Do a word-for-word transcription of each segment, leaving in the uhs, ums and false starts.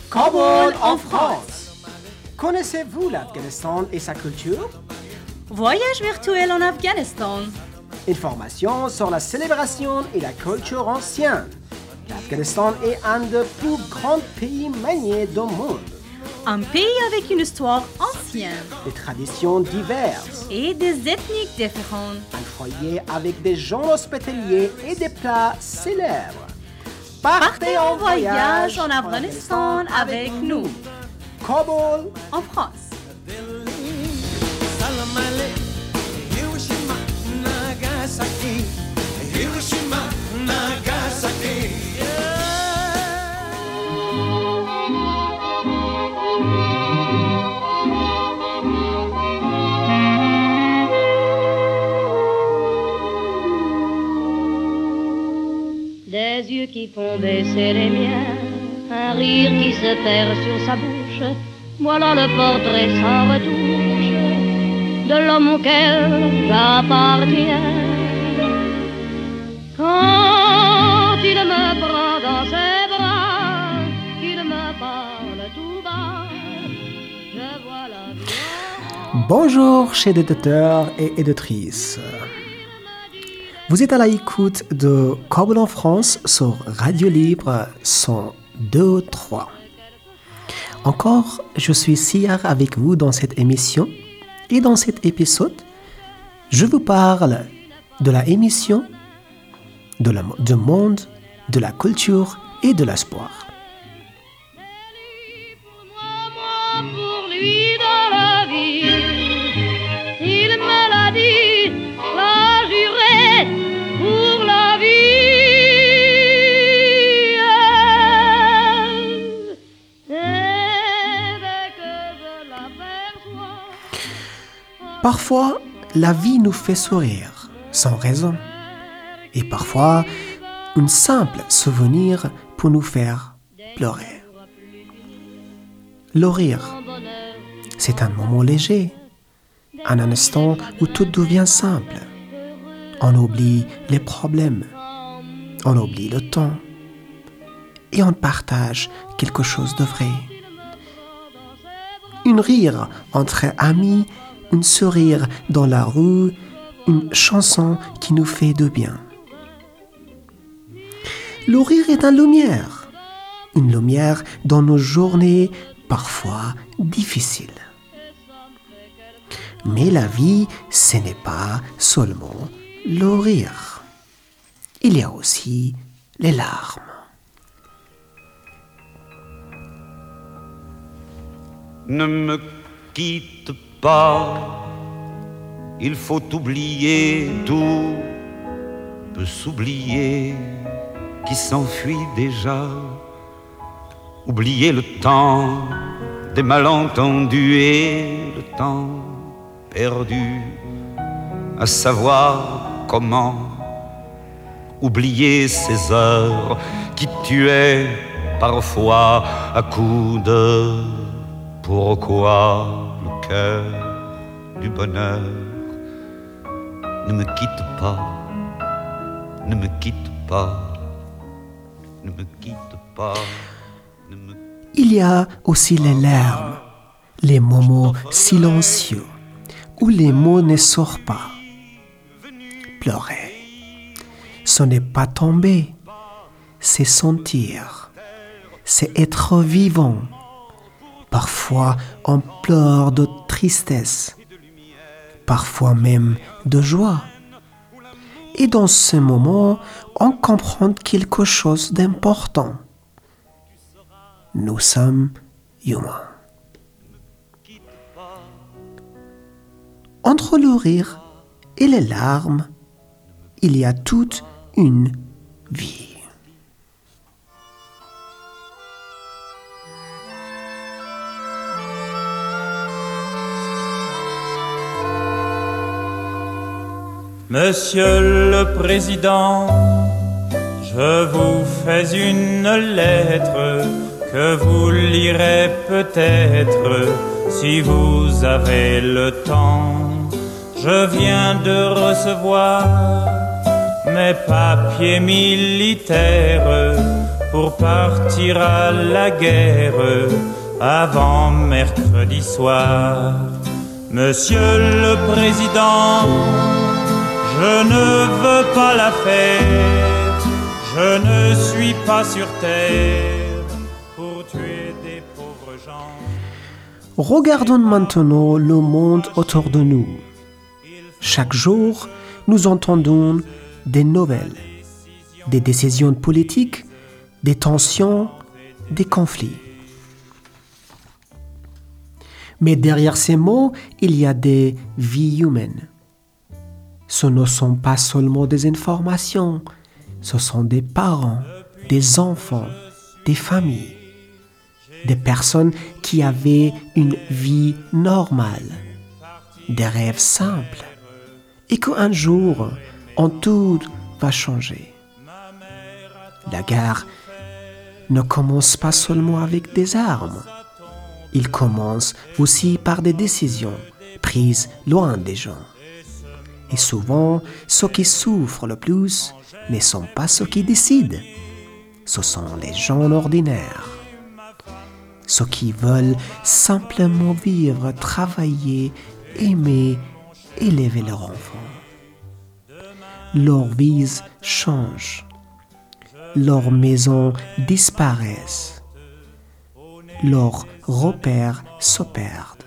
Kaboul en France. Connaissez-vous l'Afghanistan et sa culture? Voyage virtuel en Afghanistan. Informations sur la célébration et la culture ancienne. L'Afghanistan est un des plus grands pays maniés du monde. Un pays avec une histoire ancienne. Des traditions diverses. Et des ethnies différentes. Un foyer avec des gens hospitaliers et des plats célèbres. Partez en voyage en Afghanistan avec nous. Kaboul en France. Des yeux qui font baisser les miens, un rire qui se perd sur sa bouche, voilà le portrait sans retouche de l'homme auquel j'appartiens. Quand il me prend dans ses bras, qu'il me parle tout bas, je vois la vie. Bonjour chers éditeurs et éditrices. Vous êtes à l'écoute de Kaboul en France sur Radio Libre cent deux trois. Encore, je suis Siyar avec vous dans cette émission et dans cet épisode, je vous parle de la émission, de la, du monde, de la culture et de l'espoir. Pour lui dans la vie, il me l'a dit, l'a juré pour la vie. Et dès que je l'aperçois, Parfois, la vie nous fait sourire sans raison. Et parfois, un simple souvenir peut nous faire pleurer. Le rire, c'est un moment léger, un instant où tout devient simple. On oublie les problèmes, on oublie le temps et on partage quelque chose de vrai. Un rire entre amis, un sourire dans la rue, une chanson qui nous fait de bien. Le rire est une lumière, une lumière dans nos journées parfois difficiles. Mais la vie, ce n'est pas seulement le rire. Il y a aussi les larmes. Ne me quitte pas, il faut oublier, tout peut s'oublier qui s'enfuit déjà. Oublier le temps des malentendus et le temps perdu à savoir comment. Oublier ces heures qui tuaient parfois à coups de pourquoi le cœur du bonheur. Ne me quitte pas, ne me quitte pas, ne me quitte pas. Ne me... Il y a aussi les larmes, les moments silencieux où les mots ne sortent pas. Pleurer, ce n'est pas tomber, c'est sentir, c'est être vivant. Parfois, on pleure de tristesse, parfois même de joie. Et dans ce moment, on comprend quelque chose d'important. Nous sommes humains. Entre le rire et les larmes, il y a toute une vie. Monsieur le Président, je vous fais une lettre que vous lirez peut-être si vous avez le temps. Je viens de recevoir mes papiers militaires pour partir à la guerre avant mercredi soir. Monsieur le Président, je ne veux pas la fête, je ne suis pas sur terre pour tuer des pauvres gens. Regardons maintenant le monde autour de nous. Chaque jour, nous entendons des nouvelles, des décisions politiques, des tensions, des conflits. Mais derrière ces mots, il y a des vies humaines. Ce ne sont pas seulement des informations, ce sont des parents, des enfants, des familles, des personnes qui avaient une vie normale, des rêves simples, et qu'un jour, en tout va changer. La guerre ne commence pas seulement avec des armes. Il commence aussi par des décisions prises loin des gens. Et souvent, ceux qui souffrent le plus ne sont pas ceux qui décident. Ce sont les gens ordinaires. Ceux qui veulent simplement vivre, travailler, aimer, élever leurs enfants. Leurs vies changent. Leurs maisons disparaissent. Leurs repères se perdent.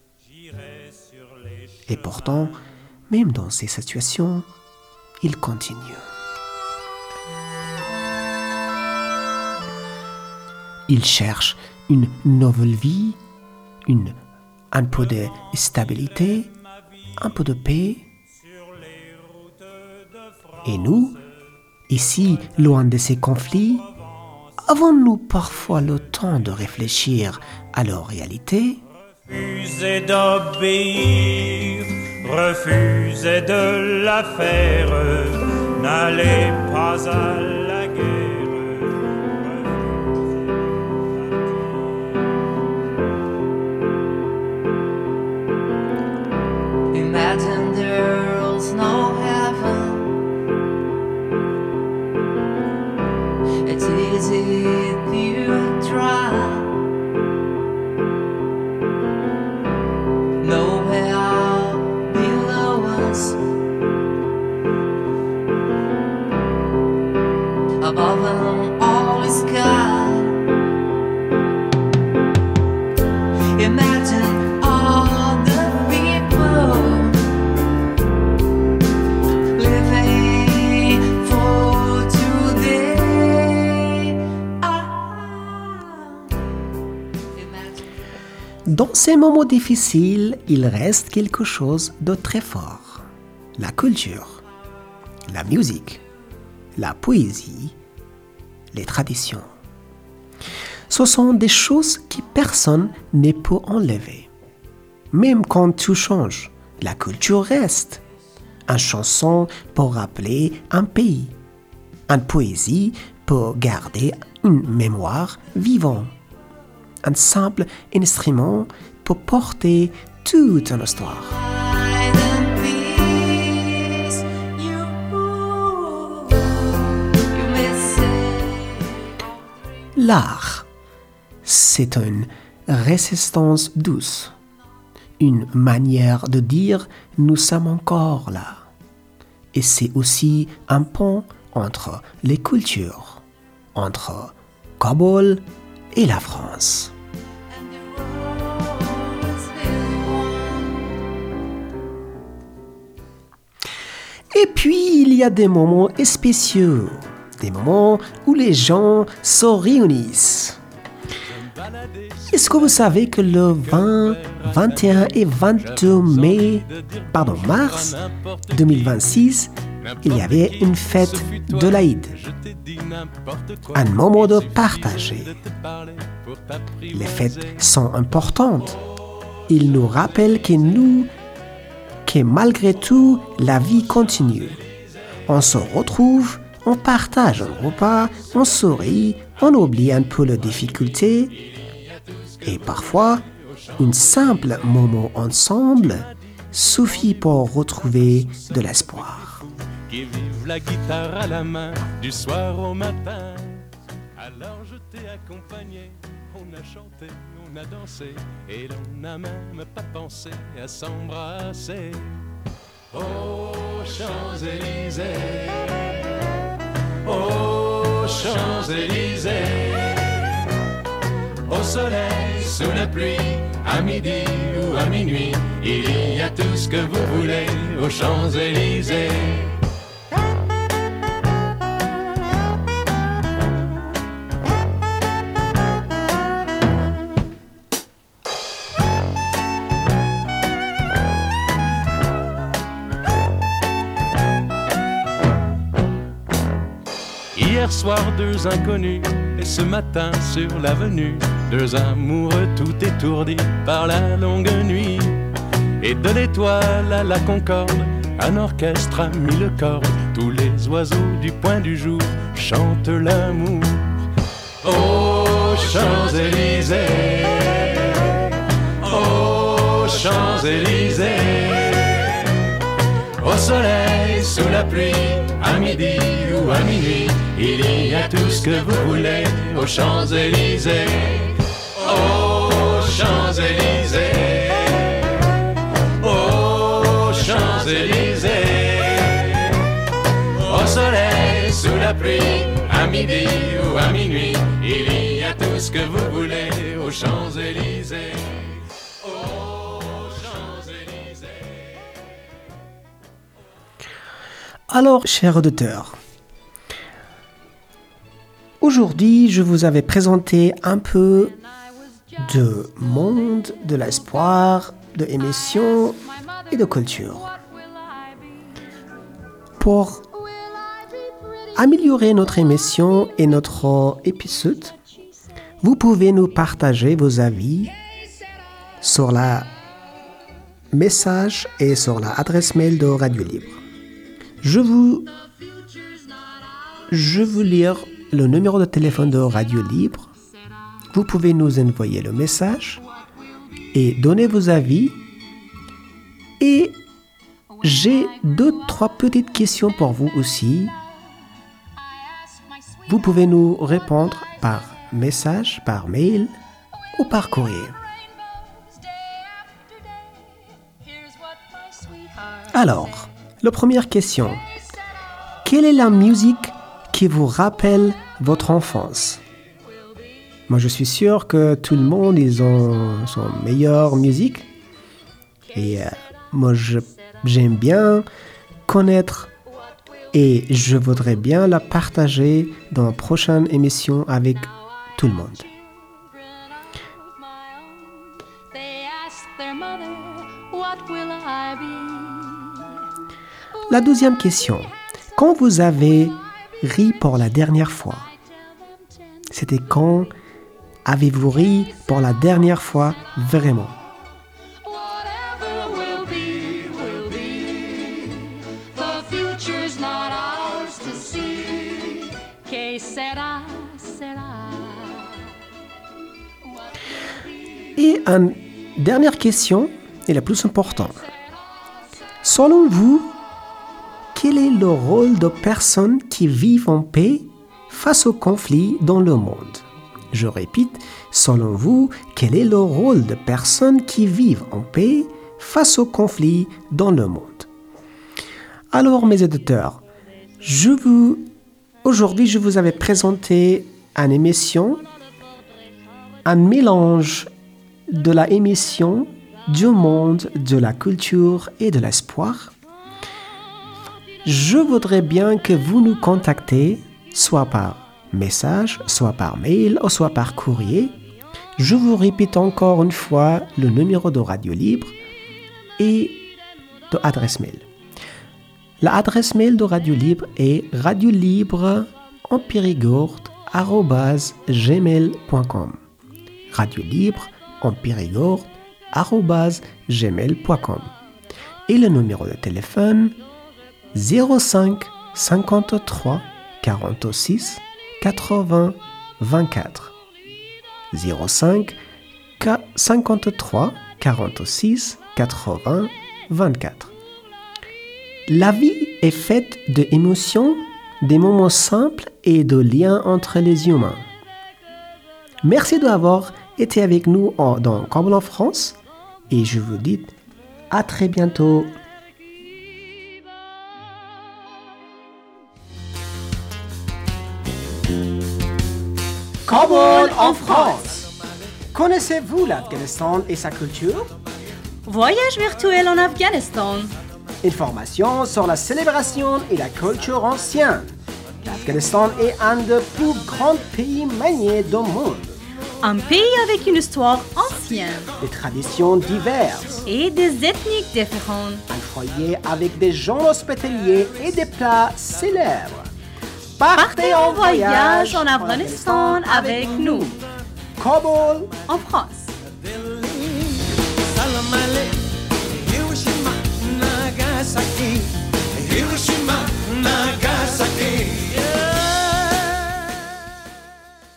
Et pourtant, même dans ces situations, ils continuent. Ils cherchent une nouvelle vie, une, un peu de stabilité, un peu de paix. Et nous, ici, loin de ces conflits, avons-nous parfois le temps de réfléchir à leur réalité? Refusez d'obéir, refusez de la faire, n'allez pas à la guerre. Imagine there's no heaven. It's easy if you try. Nowhere below us, above them all is sky. Imagine all the people living for today. Dans ces moments difficiles, il reste quelque chose de très fort. La culture, la musique, la poésie, les traditions. Ce sont des choses que personne ne peut enlever. Même quand tout change, la culture reste. Une chanson peut rappeler un pays. Une poésie peut garder une mémoire vivante. Un simple instrument peut porter toute une histoire. L'art, c'est une résistance douce, une manière de dire « nous sommes encore là ». Et c'est aussi un pont entre les cultures, entre Kabul et la France. Et puis, il y a des moments spéciaux, des moments où les gens se réunissent. Est-ce que vous savez que le vingt, vingt et un et vingt-deux mai, pardon, mars deux mille vingt-six, il y avait une fête de l'Aïd, un moment de partager. Les fêtes sont importantes. Ils nous rappellent que nous, que malgré tout, la vie continue. On se retrouve, on partage un repas, on sourit, on oublie un peu les difficultés. Et parfois, un simple moment ensemble suffit pour retrouver de l'espoir. Qui vive la guitare à la main du soir au matin. Alors je t'ai accompagné, on a chanté, on a dansé, et l'on n'a même pas pensé à s'embrasser. Aux Champs-Élysées, aux Champs-Élysées, au soleil, sous la pluie, à midi ou à minuit, il y a tout ce que vous voulez aux Champs-Élysées. Hier soir, deux inconnus, et ce matin sur l'avenue, deux amoureux tout étourdis par la longue nuit. Et de l'étoile à la concorde, un orchestre a mis le corps. Tous les oiseaux du point du jour chantent l'amour. Aux Champs-Élysées, aux Champs-Élysées, au soleil, sous la pluie, à midi ou à minuit, il y a tout ce que vous voulez aux Champs-Élysées. Aux Champs-Élysées, aux Champs-Élysées, au soleil, sous la pluie, à midi ou à minuit, il y a tout ce que vous voulez aux Champs-Élysées. Aux Champs-Élysées. Alors, chers auditeurs, aujourd'hui, je vous avais présenté un peu de monde, de l'espoir, de émission et de culture. Pour améliorer notre émission et notre épisode, vous pouvez nous partager vos avis sur la message et sur la adresse mail de Radio Libre. Je vous, je vous lire le numéro de téléphone de Radio Libre. Vous pouvez nous envoyer le message et donner vos avis. Et j'ai deux, trois petites questions pour vous aussi. Vous pouvez nous répondre par message, par mail ou par courrier. Alors, la première question. Quelle est la musique qui vous rappelle votre enfance? Moi, je suis sûr que tout le monde, ils ont son meilleure musique. Et euh, moi, je, j'aime bien connaître et je voudrais bien la partager dans la prochaine émission avec tout le monde. La deuxième question. Quand vous avez ri pour la dernière fois? C'était quand avez-vous ri pour la dernière fois vraiment? Et une dernière question, et la plus importante. Selon vous, quel est le rôle de personnes qui vivent en paix face aux conflits dans le monde? Je répète, selon vous, quel est le rôle de personnes qui vivent en paix face aux conflits dans le monde? Alors, mes auditeurs, je vous, aujourd'hui, je vous avais présenté une émission, un mélange de la émission du monde, de la culture et de l'espoir. Je voudrais bien que vous nous contactez, soit par message, soit par mail, ou soit par courrier. Je vous répète encore une fois le numéro de Radio Libre et de adresse mail. L'adresse mail de Radio Libre est radiolibre en périgord arobase gmail point com. Radiolibre en périgord arobase gmail point com. Et le numéro de téléphone zéro cinq cinquante-trois quarante-six quatre-vingts vingt-quatre. zéro cinq cinquante-trois quarante-six quatre-vingts vingt-quatre. La vie est faite d'émotions, des moments simples et de liens entre les humains. Merci d'avoir été avec nous en, dans Kabul en France et je vous dis à très bientôt. Kabul en France. Connaissez-vous l'Afghanistan et sa culture? Voyage virtuel en Afghanistan. Informations sur la célébration et la culture ancienne. L'Afghanistan est un des plus grands pays maniés du monde. Un pays avec une histoire ancienne Des traditions diverses. et des ethniques différentes. Un foyer avec des gens hospitaliers et des plats célèbres. Partez en voyage en Afghanistan avec nous. Kabul En France. Hiroshima, Nagasaki, Hiroshima, Nagasaki.